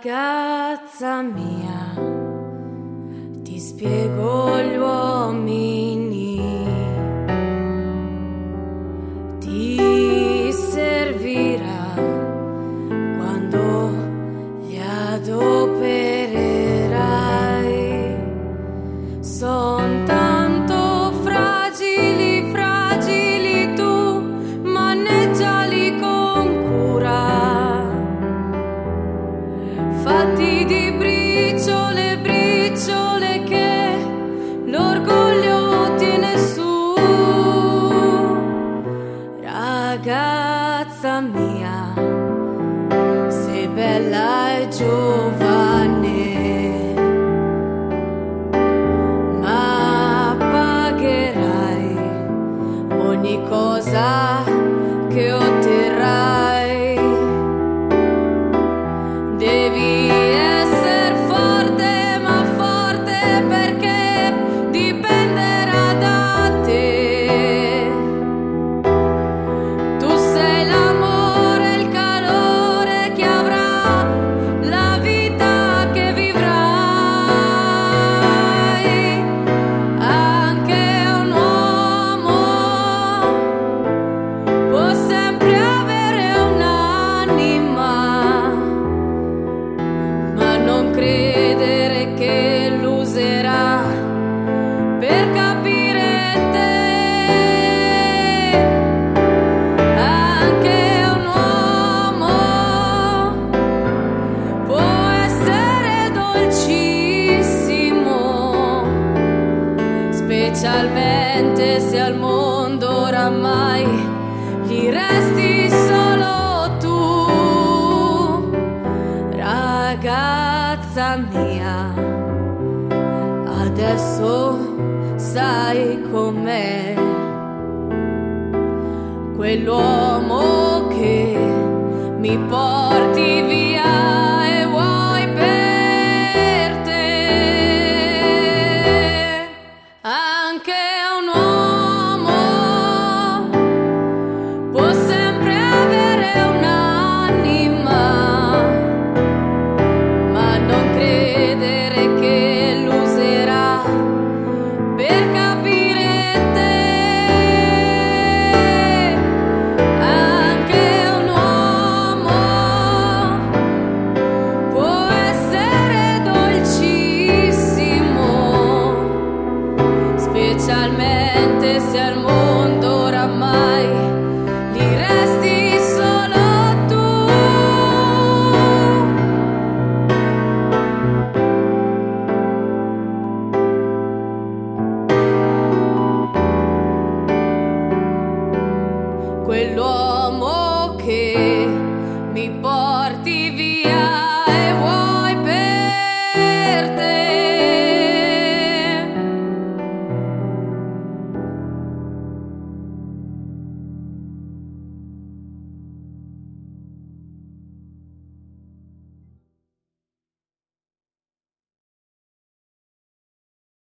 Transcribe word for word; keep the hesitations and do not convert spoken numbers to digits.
Ragazza mia, ti spiego gli uomini, ti servirà quando li adopererai. Son tanto fragili, fragili, tu maneggiali con cura, fatti di briciole, briciole che l'orgoglio tiene su. Ragazza mia, sei bella e giovane, ma pagherai ogni cosa che otterrai. Devi essere forte, ma forte perché dipenderà da te. Tu sei l'amore, il calore che avrà la vita che vivrai. Anche un uomo può sempre avere un'anima, ma non credere che l'userà per capire te. Anche un uomo può essere dolcissimo, specialmente se al mondo oramai gli resti solo tu. Ragazza mia, adesso sai com'è quell'uomo che mi porti via.